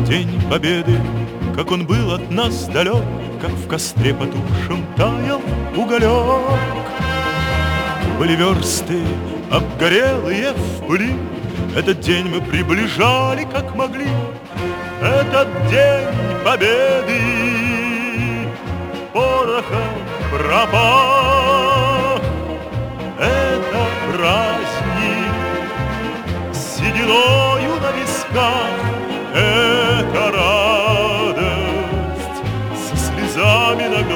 День Победы, как он был от нас далек, как в костре потухшем таял уголек. Были версты обгорелые в пыли, этот день мы приближали как могли. Этот день Победы порохом пропах. Это праздник с сединою на висках, это радость со слезами на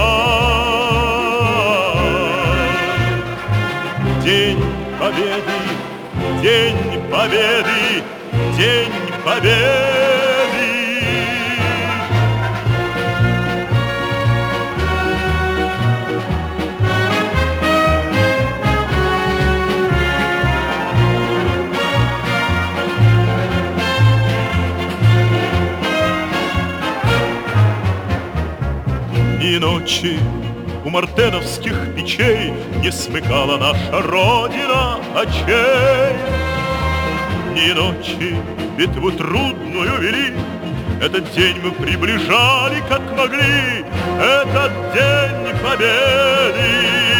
глазах. День Победы, День Победы, День Победы. И ночи у мартеновских печей не смыкала наша Родина очей. Ни ночи битву трудную вели, этот день мы приближали как могли. Этот день Победы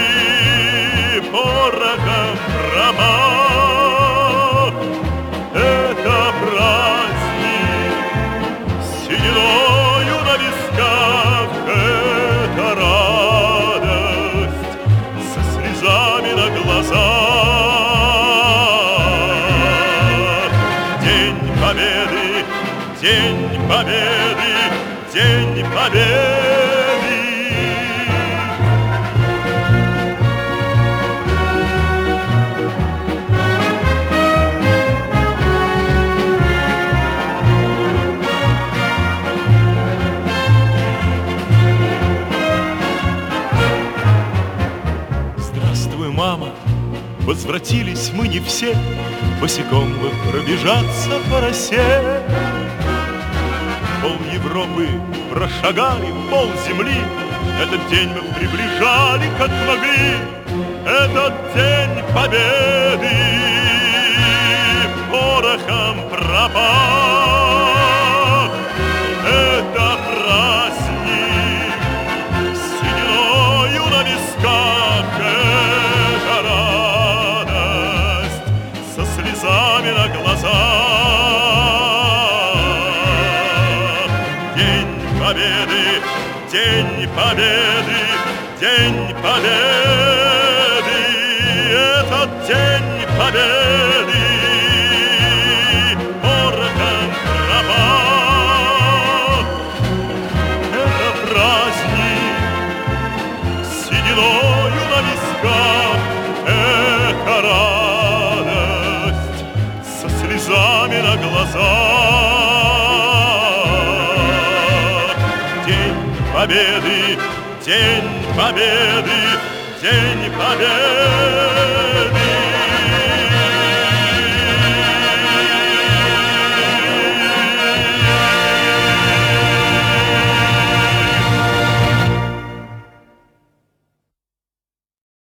порохом промах. Это праздник с сединою на висках, это радость со слезами на глазах. День Победы, День Победы, День Победы. Здравствуй, мама, возвратились мы не все, босиком бы пробежаться по росе. Пол Европы прошагали, пол земли, этот день мы приближали как могли. Этот день Победы порохом пропах. Это праздник с сединою на висках, это радость со слезами на глазах. День Победы, День Победы, День Победы. Этот День Победы порохом пропах. Это праздник с сединою на висках, это радость со слезами на глазах. День Победы, День Победы, День Победы.